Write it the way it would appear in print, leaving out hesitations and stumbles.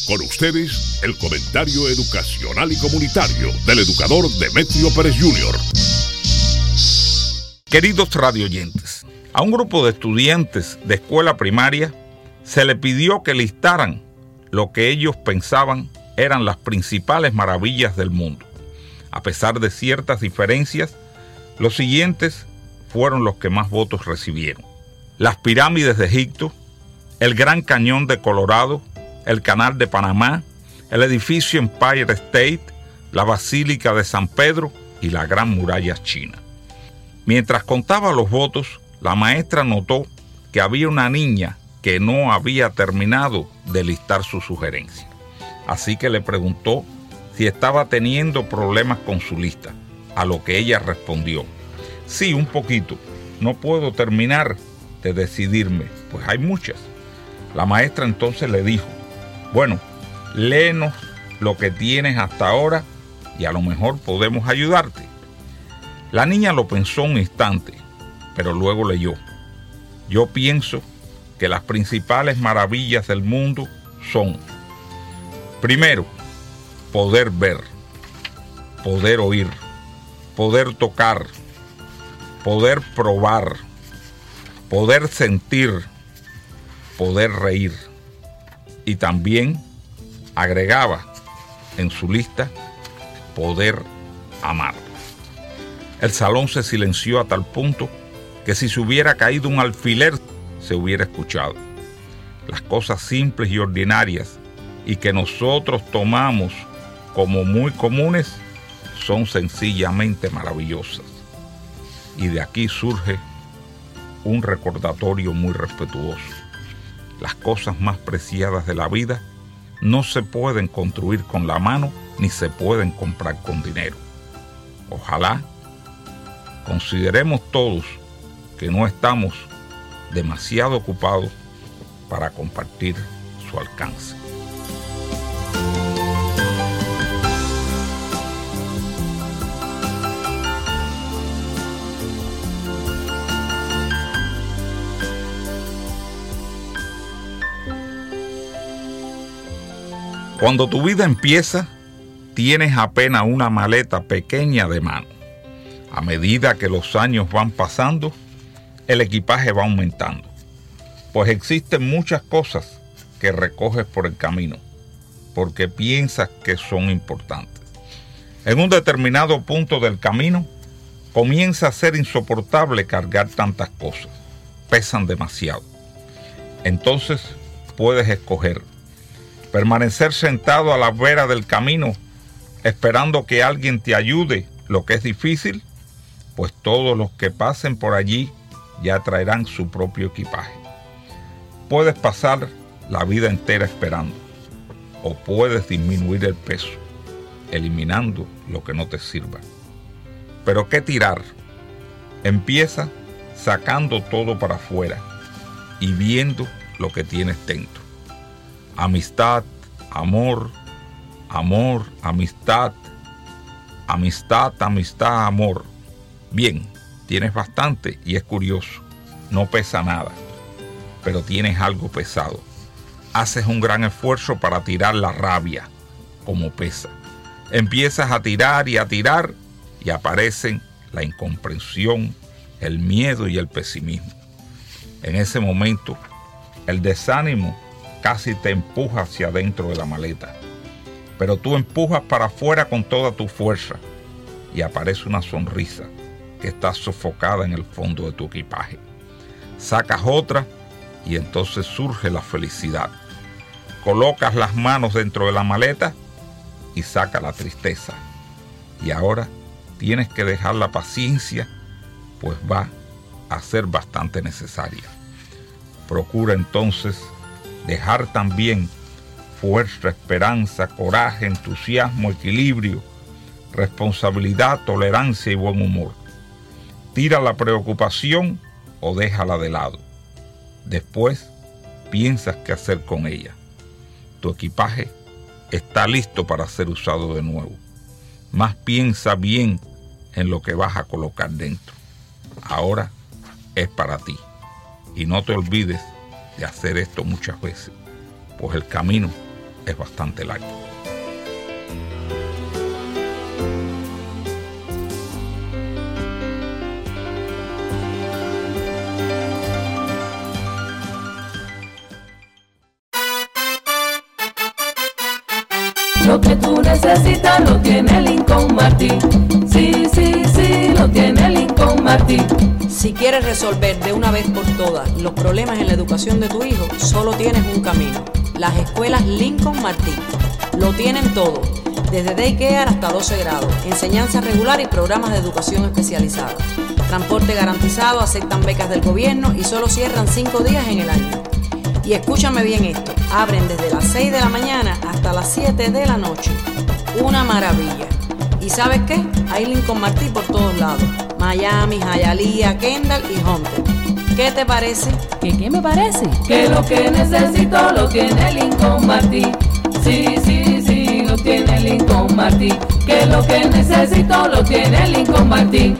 Con ustedes, el comentario educacional y comunitario del educador Demetrio Pérez Jr. Queridos radioyentes, a un grupo de estudiantes de escuela primaria se le pidió que listaran lo que ellos pensaban eran las principales maravillas del mundo. A pesar de ciertas diferencias, los siguientes fueron los que más votos recibieron: las pirámides de Egipto, el Gran Cañón de Colorado, el Canal de Panamá, el edificio Empire State, la Basílica de San Pedro y la Gran Muralla China. Mientras contaba los votos, la maestra notó que había una niña que no había terminado de listar su sugerencia. Así que le preguntó si estaba teniendo problemas con su lista, a lo que ella respondió: sí, un poquito, no puedo terminar de decidirme, pues hay muchas. La maestra entonces le dijo: bueno, léenos lo que tienes hasta ahora y a lo mejor podemos ayudarte. La niña lo pensó un instante, pero luego leyó: yo pienso que las principales maravillas del mundo son: primero, poder ver, poder oír, poder tocar, poder probar, poder sentir, poder reír. Y también agregaba en su lista: poder amar. El salón se silenció a tal punto que si se hubiera caído un alfiler se hubiera escuchado. Las cosas simples y ordinarias y que nosotros tomamos como muy comunes son sencillamente maravillosas. Y de aquí surge un recordatorio muy respetuoso. Las cosas más preciadas de la vida no se pueden construir con la mano ni se pueden comprar con dinero. Ojalá consideremos todos que no estamos demasiado ocupados para compartir su alcance. Cuando tu vida empieza, tienes apenas una maleta pequeña de mano. A medida que los años van pasando, el equipaje va aumentando, pues existen muchas cosas que recoges por el camino, porque piensas que son importantes. En un determinado punto del camino, comienza a ser insoportable cargar tantas cosas, pesan demasiado. Entonces puedes escoger: permanecer sentado a la vera del camino, esperando que alguien te ayude, lo que es difícil, pues todos los que pasen por allí ya traerán su propio equipaje. Puedes pasar la vida entera esperando, o puedes disminuir el peso, eliminando lo que no te sirva. Pero ¿qué tirar? Empieza sacando todo para afuera y viendo lo que tienes dentro. Amistad, amor, amor, amistad, amistad, amistad, amor. Bien, tienes bastante y es curioso. No pesa nada, pero tienes algo pesado. Haces un gran esfuerzo para tirar la rabia, como pesa. Empiezas a tirar y aparecen la incomprensión, el miedo y el pesimismo. En ese momento, el desánimo casi te empuja hacia adentro de la maleta, pero tú empujas para afuera con toda tu fuerza y aparece una sonrisa que está sofocada en el fondo de tu equipaje. Sacas otra y entonces surge la felicidad. Colocas las manos dentro de la maleta y saca la tristeza. Y ahora tienes que dejar la paciencia, pues va a ser bastante necesaria. Procura entonces dejar también fuerza, esperanza, coraje, entusiasmo, equilibrio, responsabilidad, tolerancia y buen humor. Tira la preocupación o déjala de lado. Después piensas qué hacer con ella. Tu equipaje está listo para ser usado de nuevo. Más piensa bien en lo que vas a colocar dentro. Ahora es para ti. Y no te olvides de hacer esto muchas veces, pues el camino es bastante largo. Lo que tú necesitas lo tiene Lincoln Martin. Sí, sí, sí, lo tiene Lincoln Martin. Si quieres resolver de una vez por todas los problemas en la educación de tu hijo, solo tienes un camino: las escuelas Lincoln Martin. Lo tienen todo, desde daycare hasta 12 grados, enseñanza regular y programas de educación especializada. Transporte garantizado, aceptan becas del gobierno y solo cierran 5 días en el año. Y escúchame bien esto, abren desde las 6 de la mañana hasta las 7 de la noche. Una maravilla. ¿Y sabes qué? Hay Lincoln Martin por todos lados: Miami, Hialeah, Kendall y Hunter. ¿Qué te parece? ¿Qué me parece? Que lo que necesito lo tiene Lincoln Martin. Sí, sí, sí, lo tiene Lincoln Martin. Que lo que necesito lo tiene Lincoln Martin.